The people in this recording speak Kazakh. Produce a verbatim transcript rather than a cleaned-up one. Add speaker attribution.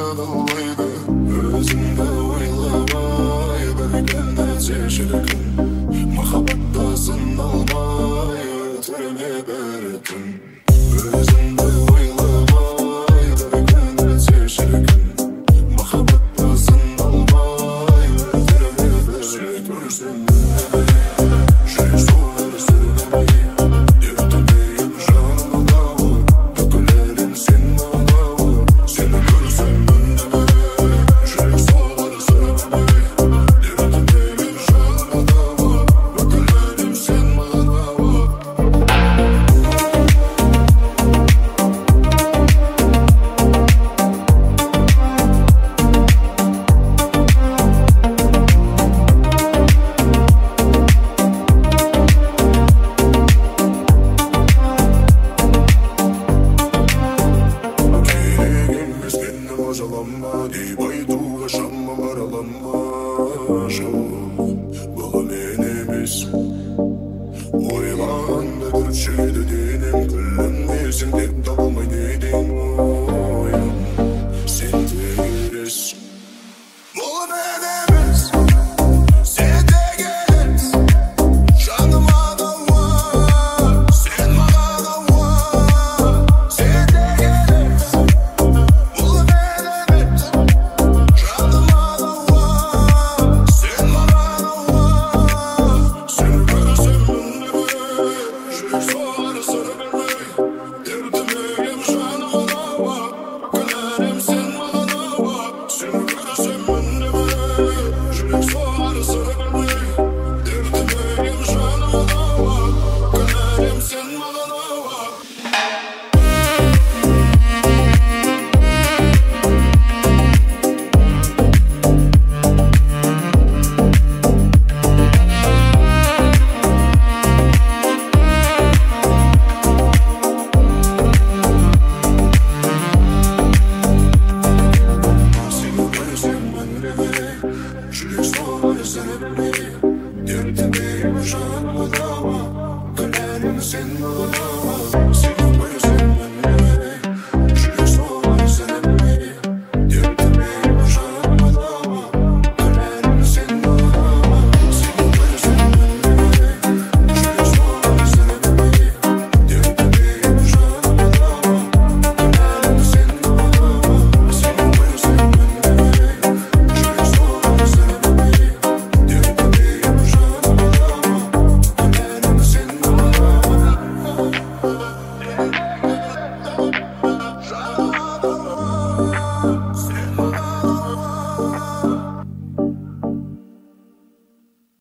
Speaker 1: қалайды өзіңді ойламай бір күні шіркін махаббатта сыналмай өтірме бір түн өзіңді ойламай бір күні шіркін махаббатта сыналмай өтірме бір түн жүрек соғар сырғымай ертедейім жанымдағы бүкіл әлем сен мынау сені көрсем үндеме жүрек соғар сырғымай ертедейім жанымдағы бүкіл әлем сен мынау деп айтуға шамам араланма жоқ бұл мен емес ойлағанда түршеді денем күлімдесің деп табылмай неден ойым сен тегересің бұл мен емес сен тегересің жаныма дауа сен маған ауа сен тегересің бұл Sen